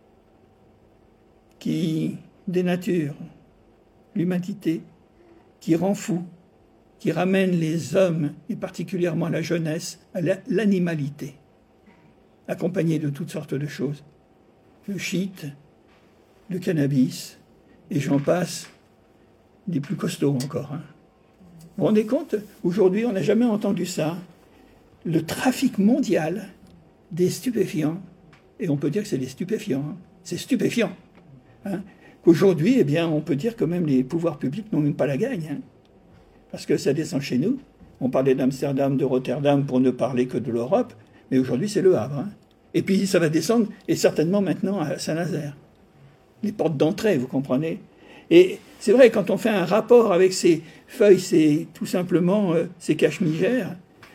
qui dénaturent l'humanité, qui rend fou, qui ramènent les hommes, et particulièrement la jeunesse, à l'animalité, accompagnée de toutes sortes de choses. Le shit, le cannabis, et j'en passe, des plus costauds encore. Vous vous rendez compte? Aujourd'hui, on n'a jamais entendu ça. Le trafic mondial des stupéfiants, et on peut dire que c'est des stupéfiants, c'est stupéfiant. Qu'aujourd'hui, eh bien, on peut dire que même les pouvoirs publics n'ont même pas la gagne, parce que ça descend chez nous. On parlait d'Amsterdam, de Rotterdam, pour ne parler que de l'Europe, mais aujourd'hui, c'est le Havre. Et puis, ça va descendre, et certainement maintenant à Saint-Nazaire. Les portes d'entrée, vous comprenez? Et c'est vrai, quand on fait un rapport avec ces feuilles, c'est tout simplement ces cache-misères,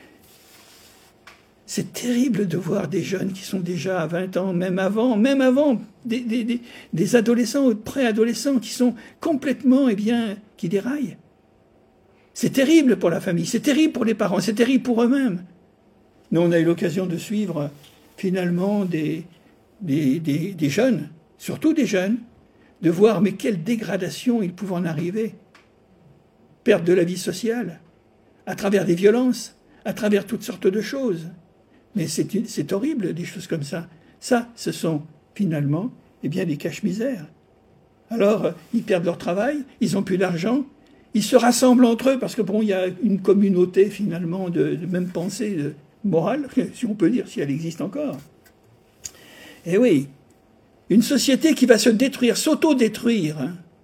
c'est terrible de voir des jeunes qui sont déjà à 20 ans, même avant, des adolescents ou préadolescents qui sont complètement, qui déraillent. C'est terrible pour la famille, c'est terrible pour les parents, c'est terrible pour eux-mêmes. Nous, on a eu l'occasion de suivre, finalement, des jeunes, surtout des jeunes, de voir, mais quelle dégradation il pouvait en arriver. Perte de la vie sociale, à travers des violences, à travers toutes sortes de choses. Mais c'est horrible, des choses comme ça. Ça, ce sont, finalement, des cache-misères. Alors, ils perdent leur travail, ils n'ont plus d'argent, ils se rassemblent entre eux, parce que il y a une communauté, finalement, de même pensée morale, si on peut dire, si elle existe encore. Et oui, une société qui va se détruire, s'auto-détruire,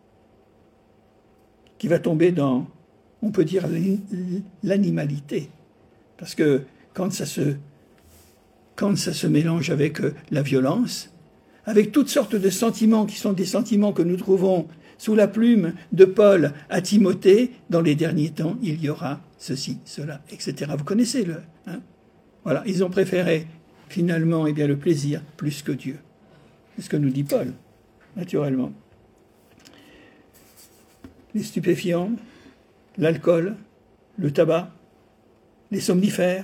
qui va tomber dans, on peut dire, l'animalité. Parce que quand ça se mélange avec la violence, avec toutes sortes de sentiments qui sont des sentiments que nous trouvons sous la plume de Paul à Timothée, dans les derniers temps, il y aura ceci, cela, etc. Vous connaissez voilà, ils ont préféré finalement le plaisir plus que Dieu. C'est ce que nous dit Paul, naturellement. Les stupéfiants, l'alcool, le tabac, les somnifères,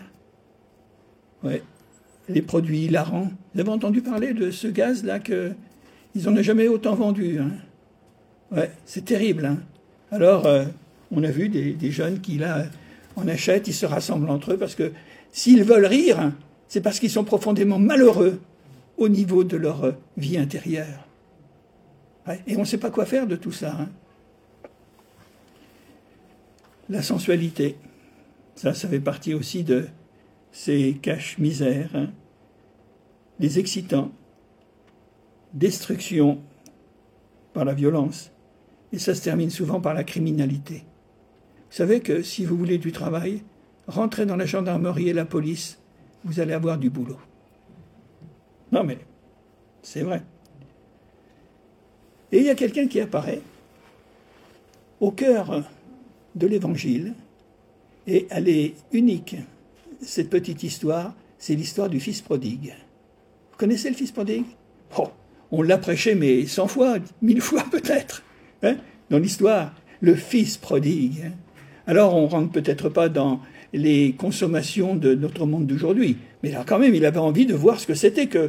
les produits hilarants. Vous avez entendu parler de ce gaz-là qu'ils n'en ont jamais autant vendu. C'est terrible. Alors, on a vu des jeunes qui, là, en achètent, ils se rassemblent entre eux, parce que s'ils veulent rire, c'est parce qu'ils sont profondément malheureux au niveau de leur vie intérieure. Ouais, et on ne sait pas quoi faire de tout ça. Hein. La sensualité, ça fait partie aussi de ces caches-misères, hein. Les excitants, destruction par la violence, et ça se termine souvent par la criminalité. Vous savez que si vous voulez du travail, rentrez dans la gendarmerie et la police, vous allez avoir du boulot. Non mais, c'est vrai. Et il y a quelqu'un qui apparaît au cœur de l'Évangile, et elle est unique. Cette petite histoire, c'est l'histoire du fils prodigue. Vous connaissez le fils prodigue? Oh, on l'a prêché, mais 100 fois, 1000 fois peut-être, hein, dans l'histoire, le fils prodigue. Hein. Alors, on ne rentre peut-être pas dans les consommations de notre monde d'aujourd'hui, mais là, quand même, il avait envie de voir ce que c'était que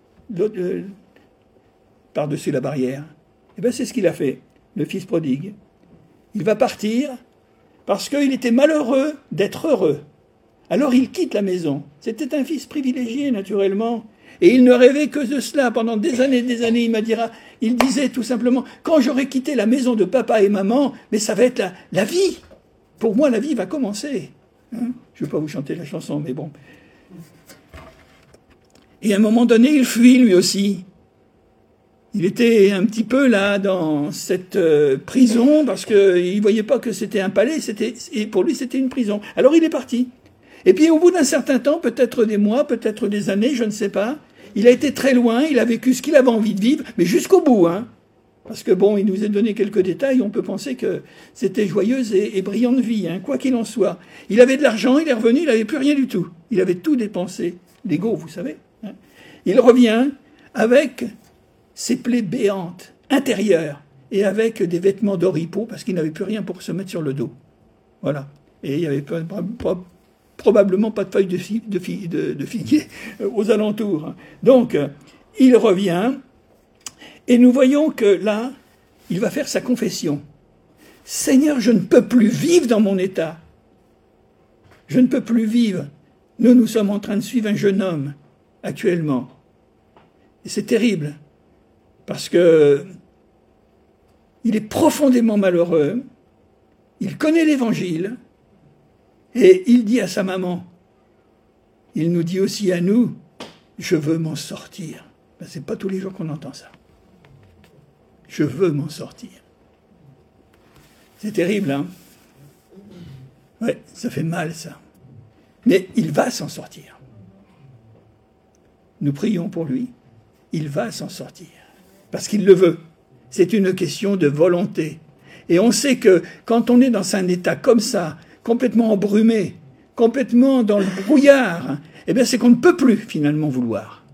par-dessus la barrière. Et bien, c'est ce qu'il a fait, le fils prodigue. Il va partir parce qu'il était malheureux d'être heureux. Alors, il quitte la maison. C'était un fils privilégié, naturellement. Et il ne rêvait que de cela pendant des années, il disait tout simplement, quand j'aurai quitté la maison de papa et maman, mais ça va être la vie. Pour moi, la vie va commencer. Hein, je ne vais pas vous chanter la chanson, mais bon. Et à un moment donné, il fuit lui aussi. Il était un petit peu là dans cette prison parce qu'il ne voyait pas que c'était un palais, et pour lui c'était une prison. Alors il est parti. Et puis au bout d'un certain temps, peut-être des mois, peut-être des années, je ne sais pas, il a été très loin, il a vécu ce qu'il avait envie de vivre, mais jusqu'au bout. Hein. Parce que bon, il nous a donné quelques détails, on peut penser que c'était joyeuse et brillante vie, hein, quoi qu'il en soit. Il avait de l'argent, il est revenu, il n'avait plus rien du tout. Il avait tout dépensé. L'ego, vous savez. Hein. Il revient avec ses plaies béantes, intérieures, et avec des vêtements d'oripeau, parce qu'il n'avait plus rien pour se mettre sur le dos. Voilà. Et il n'y avait probablement pas de feuilles de figuier aux alentours. Donc, il revient, et nous voyons que là, il va faire sa confession. « Seigneur, je ne peux plus vivre dans mon état. Je ne peux plus vivre. » Nous sommes en train de suivre un jeune homme, actuellement. Et c'est terrible. Parce que il est profondément malheureux, il connaît l'Évangile, et il dit à sa maman, il nous dit aussi à nous, je veux m'en sortir. Ben, c'est pas tous les jours qu'on entend ça. Je veux m'en sortir. C'est terrible, hein? Ouais, ça fait mal, ça. Mais il va s'en sortir. Nous prions pour lui, il va s'en sortir. Parce qu'il le veut. C'est une question de volonté. Et on sait que quand on est dans un état comme ça, complètement embrumé, complètement dans le brouillard, eh bien c'est qu'on ne peut plus finalement vouloir.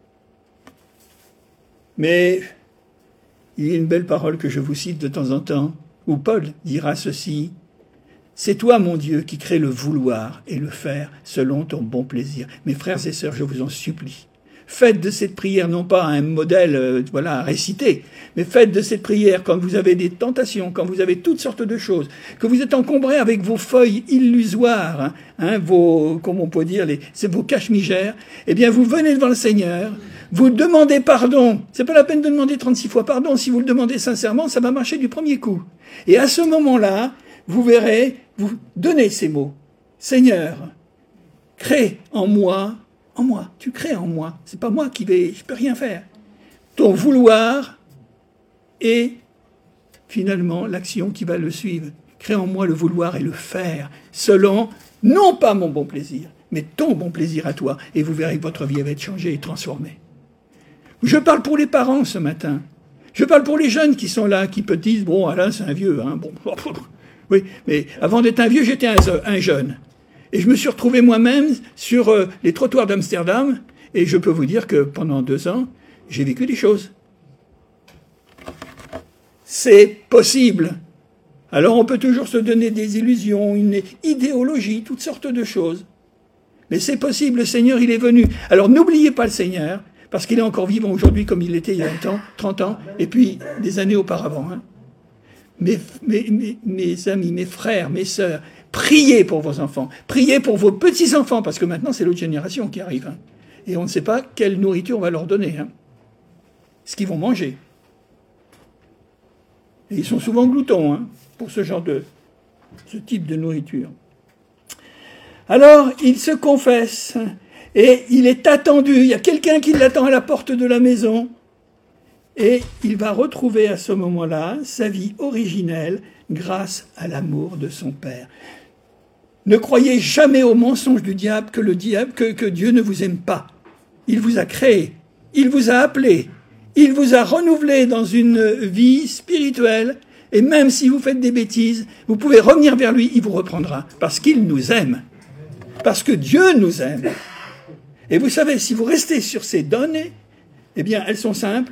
Mais il y a une belle parole que je vous cite de temps en temps, où Paul dira ceci, « C'est toi, mon Dieu, qui crée le vouloir et le faire selon ton bon plaisir. » Mes frères et sœurs, je vous en supplie. Faites de cette prière non pas un modèle à réciter, mais faites de cette prière quand vous avez des tentations, quand vous avez toutes sortes de choses, que vous êtes encombré avec vos feuilles illusoires, vos, comment on peut dire, c'est vos cache-migères, eh bien vous venez devant le Seigneur, vous demandez pardon. C'est pas la peine de demander 36 fois pardon. Si vous le demandez sincèrement, ça va marcher du premier coup. Et à ce moment-là, vous verrez, vous donnez ces mots. Seigneur, crée en moi, tu crées en moi. C'est pas moi je peux rien faire. Ton vouloir et finalement l'action qui va le suivre. Crée en moi le vouloir et le faire, selon, non pas mon bon plaisir, mais ton bon plaisir à toi. Et vous verrez que votre vie va être changée et transformée. Je parle pour les parents ce matin. Je parle pour les jeunes qui sont là, qui peut disent, bon, Alain, c'est un vieux, hein, bon. Oui, mais avant d'être un vieux, j'étais un jeune. Et je me suis retrouvé moi-même sur les trottoirs d'Amsterdam, et je peux vous dire que pendant 2 ans, j'ai vécu des choses. C'est possible. Alors on peut toujours se donner des illusions, une idéologie, toutes sortes de choses. Mais c'est possible, le Seigneur, il est venu. Alors n'oubliez pas le Seigneur, parce qu'il est encore vivant aujourd'hui comme il était il y a 20 ans, 30 ans, et puis des années auparavant. Hein. Mes amis, mes frères, mes sœurs, Priez pour vos enfants. Priez pour vos petits-enfants, parce que maintenant, c'est l'autre génération qui arrive. Hein. Et on ne sait pas quelle nourriture on va leur donner. Hein. Ce qu'ils vont manger. Et ils sont souvent gloutons hein, pour ce type de nourriture. Alors, il se confesse et il est attendu. Il y a quelqu'un qui l'attend à la porte de la maison. Et il va retrouver à ce moment-là sa vie originelle grâce à l'amour de son Père. Ne croyez jamais au mensonge du diable que Dieu ne vous aime pas. Il vous a créé, il vous a appelé, il vous a renouvelé dans une vie spirituelle. Et même si vous faites des bêtises, vous pouvez revenir vers lui, il vous reprendra. Parce qu'il nous aime. Parce que Dieu nous aime. Et vous savez, si vous restez sur ces données, eh bien, elles sont simples.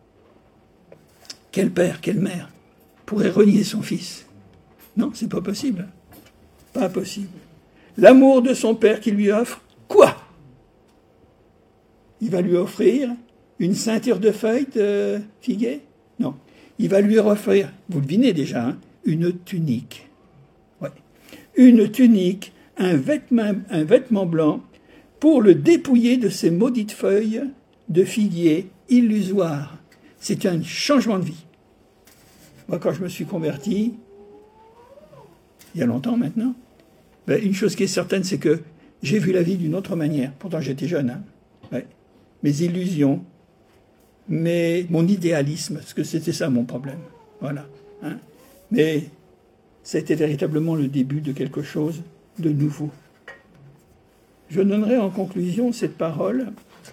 Quel père, quelle mère pourrait renier son fils? Non, c'est pas possible. Pas possible. L'amour de son père qui lui offre quoi? Il va lui offrir une ceinture de feuilles de figuier? Non. Il va lui offrir, vous le devinez déjà, hein, une tunique. Ouais. Une tunique, un vêtement blanc pour le dépouiller de ces maudites feuilles de figuier illusoires. C'est un changement de vie. Moi, quand je me suis converti, il y a longtemps maintenant, une chose qui est certaine, c'est que j'ai vu la vie d'une autre manière. Pourtant, j'étais jeune. Hein. Ouais. Mes illusions, mon idéalisme, parce que c'était ça mon problème. Voilà. Hein. Mais c'était véritablement le début de quelque chose de nouveau. Je donnerai en conclusion cette parole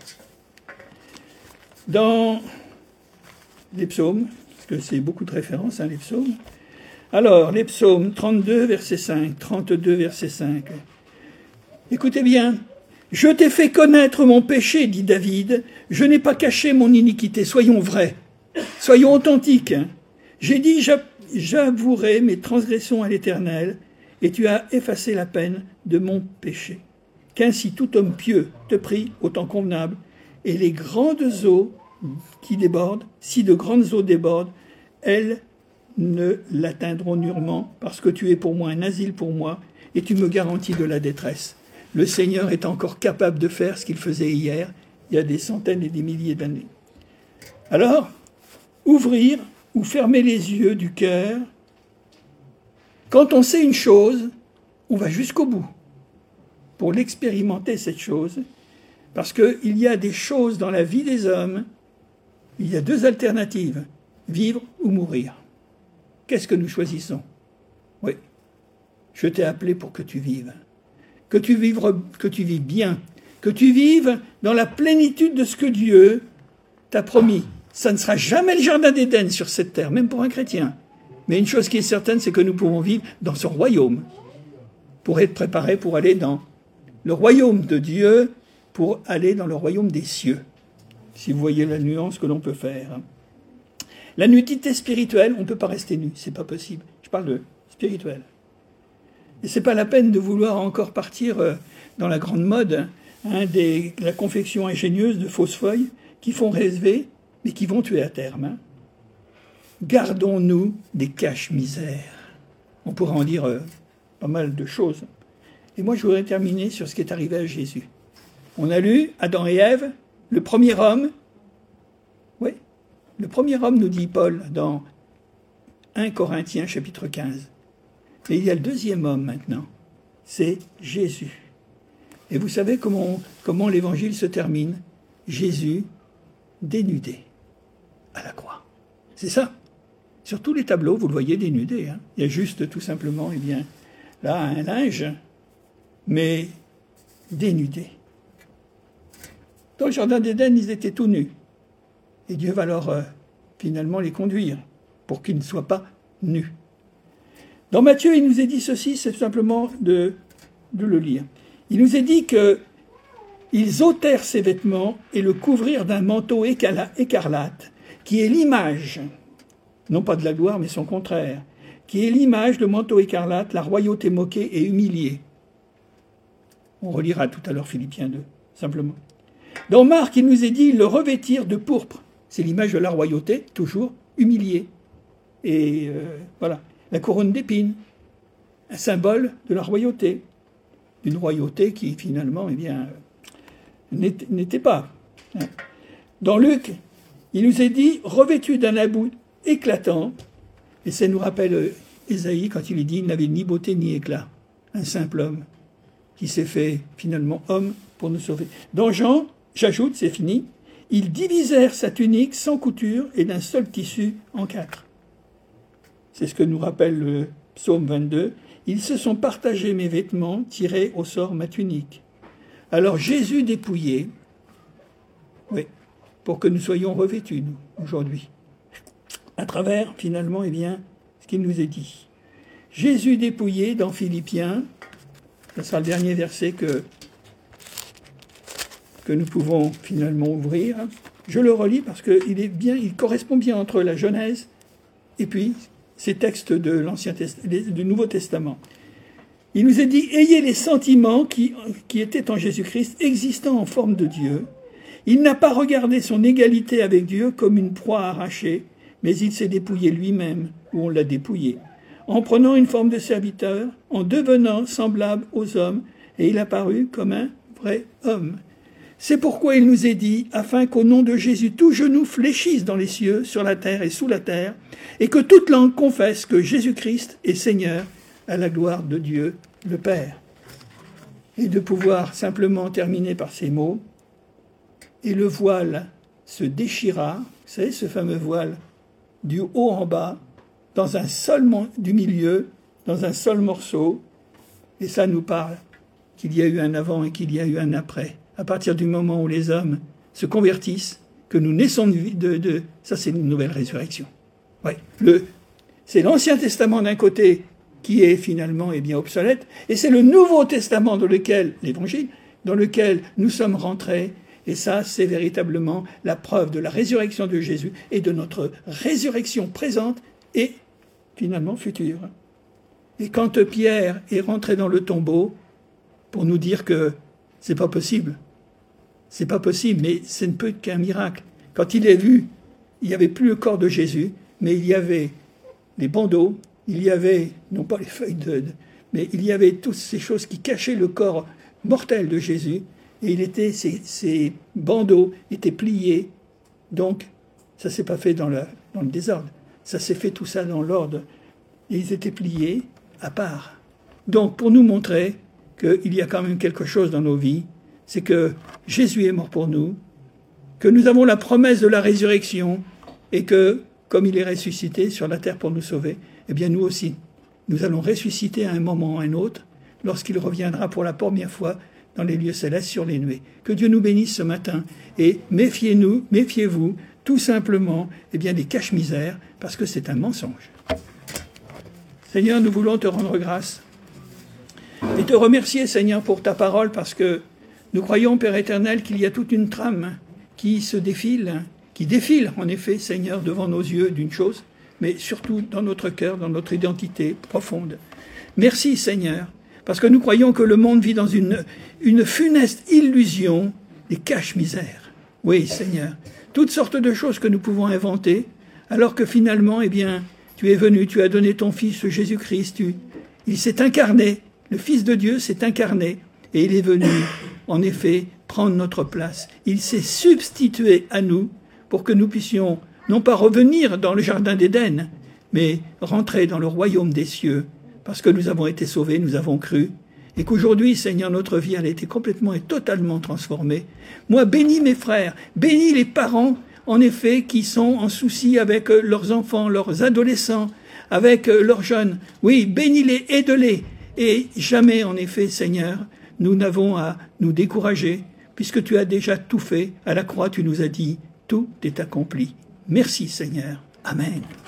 dans les psaumes, parce que c'est beaucoup de références, hein, les psaumes. Alors, les psaumes 32, verset 5, 32, verset 5. Écoutez bien. « Je t'ai fait connaître mon péché, dit David. Je n'ai pas caché mon iniquité. » Soyons vrais. Soyons authentiques. J'ai dit, j'avouerai mes transgressions à l'Éternel, et tu as effacé la peine de mon péché. Qu'ainsi tout homme pieux te prie au temps convenable, et les grandes eaux qui débordent, si de grandes eaux débordent, elles ne l'atteindront nullement, parce que tu es pour moi un asile pour moi, et tu me garantis de la détresse. Le Seigneur est encore capable de faire ce qu'il faisait hier, il y a des centaines et des milliers d'années. Alors, ouvrir ou fermer les yeux du cœur, quand on sait une chose, on va jusqu'au bout pour l'expérimenter, cette chose, parce qu'il y a des choses dans la vie des hommes, il y a deux alternatives, vivre ou mourir. Qu'est-ce que nous choisissons? Oui, je t'ai appelé pour que tu vives. Que tu vives bien, que tu vives dans la plénitude de ce que Dieu t'a promis. Ça ne sera jamais le jardin d'Éden sur cette terre, même pour un chrétien. Mais une chose qui est certaine, c'est que nous pouvons vivre dans son royaume, pour être préparés pour aller dans le royaume de Dieu, pour aller dans le royaume des cieux. Si vous voyez la nuance que l'on peut faire. La nudité spirituelle, on ne peut pas rester nu, c'est pas possible. Je parle de spirituel. Et c'est pas la peine de vouloir encore partir dans la grande mode, hein, la confection ingénieuse de fausses feuilles qui font rêver, mais qui vont tuer à terme. Hein. Gardons-nous des caches-misères. On pourra en dire pas mal de choses. Et moi, je voudrais terminer sur ce qui est arrivé à Jésus. On a lu Adam et Ève, le premier homme. Oui, le premier homme, nous dit Paul dans 1 Corinthiens chapitre 15. Et il y a le deuxième homme maintenant, c'est Jésus. Et vous savez comment l'évangile se termine? Jésus dénudé à la croix. C'est ça. Sur tous les tableaux, vous le voyez dénudé. Hein. Il y a juste tout simplement, là, un linge, mais dénudé. Dans le jardin d'Éden, ils étaient tout nus. Et Dieu va finalement les conduire pour qu'ils ne soient pas nus. Dans Matthieu, il nous est dit ceci, c'est simplement de le lire. Il nous est dit qu'ils ôtèrent ses vêtements et le couvrirent d'un manteau écarlate, qui est l'image, non pas de la gloire, mais son contraire, qui est l'image, le manteau écarlate, la royauté moquée et humiliée. On relira tout à l'heure Philippiens 2, simplement. Dans Marc, il nous est dit, ils le revêtirent de pourpre. C'est l'image de la royauté, toujours humiliée. Et voilà. La couronne d'épines, un symbole de la royauté. Une royauté qui, finalement, n'était pas. Dans Luc, il nous est dit, revêtu d'un habit éclatant, et ça nous rappelle Ésaïe quand il est dit, il n'avait ni beauté ni éclat. Un simple homme qui s'est fait, finalement, homme pour nous sauver. Dans Jean, j'ajoute, c'est fini, ils divisèrent sa tunique sans couture et d'un seul tissu en 4. C'est ce que nous rappelle le psaume 22. Ils se sont partagés mes vêtements, tirés au sort ma tunique. Alors Jésus dépouillé, oui, pour que nous soyons revêtus, nous, aujourd'hui, à travers, finalement, ce qu'il nous est dit. Jésus dépouillé dans Philippiens, ce sera le dernier verset que nous pouvons finalement ouvrir. Je le relis parce qu'il correspond bien entre la Genèse et puis ces textes de du Nouveau Testament. Il nous est dit, ayez les sentiments qui étaient en Jésus-Christ, existant en forme de Dieu. Il n'a pas regardé son égalité avec Dieu comme une proie arrachée, mais il s'est dépouillé lui-même, ou on l'a dépouillé, en prenant une forme de serviteur, en devenant semblable aux hommes, et il apparut comme un vrai homme. C'est pourquoi il nous est dit, afin qu'au nom de Jésus, tout genou fléchisse dans les cieux, sur la terre et sous la terre, et que toute langue confesse que Jésus-Christ est Seigneur, à la gloire de Dieu le Père. Et de pouvoir simplement terminer par ces mots, et le voile se déchira, vous savez, ce fameux voile, du haut en bas, dans un seul du milieu, dans un seul morceau, et ça nous parle qu'il y a eu un avant et qu'il y a eu un après. À partir du moment où les hommes se convertissent, que nous naissons de ça c'est une nouvelle résurrection. Ouais. C'est l'Ancien Testament d'un côté qui est finalement obsolète, et c'est le Nouveau Testament l'Évangile, dans lequel nous sommes rentrés, et ça c'est véritablement la preuve de la résurrection de Jésus et de notre résurrection présente et finalement future. Et quand Pierre est rentré dans le tombeau pour nous dire que c'est pas possible, mais ce ne peut être qu'un miracle. Quand il est vu, il n'y avait plus le corps de Jésus, mais il y avait les bandeaux, il y avait, non pas les feuilles mais il y avait toutes ces choses qui cachaient le corps mortel de Jésus, et ces bandeaux étaient pliés, donc ça ne s'est pas fait dans le désordre, ça s'est fait tout ça dans l'ordre, et ils étaient pliés à part. Donc pour nous montrer qu'il y a quand même quelque chose dans nos vies, c'est que Jésus est mort pour nous, que nous avons la promesse de la résurrection, et que, comme il est ressuscité sur la terre pour nous sauver, eh bien nous aussi, nous allons ressusciter à un moment ou à un autre, lorsqu'il reviendra pour la première fois dans les lieux célestes sur les nuées. Que Dieu nous bénisse ce matin, et méfiez-vous, tout simplement, des cache-misères, parce que c'est un mensonge. Seigneur, nous voulons te rendre grâce, et te remercier, Seigneur, pour ta parole, parce que nous croyons, Père éternel, qu'il y a toute une trame qui défile, en effet, Seigneur, devant nos yeux d'une chose, mais surtout dans notre cœur, dans notre identité profonde. Merci, Seigneur, parce que nous croyons que le monde vit dans une funeste illusion des cache-misères. Oui, Seigneur, toutes sortes de choses que nous pouvons inventer, alors que finalement, tu es venu, tu as donné ton Fils Jésus-Christ, il s'est incarné, le Fils de Dieu s'est incarné, et il est venu, en effet, prendre notre place. Il s'est substitué à nous pour que nous puissions, non pas revenir dans le jardin d'Éden, mais rentrer dans le royaume des cieux, parce que nous avons été sauvés, nous avons cru, et qu'aujourd'hui, Seigneur, notre vie, elle a été complètement et totalement transformée. Moi, bénis mes frères, bénis les parents, en effet, qui sont en souci avec leurs enfants, leurs adolescents, avec leurs jeunes. Oui, bénis-les, aide-les, et jamais, en effet, Seigneur, nous n'avons à nous décourager, puisque tu as déjà tout fait. À la croix, tu nous as dit, tout est accompli. Merci, Seigneur. Amen.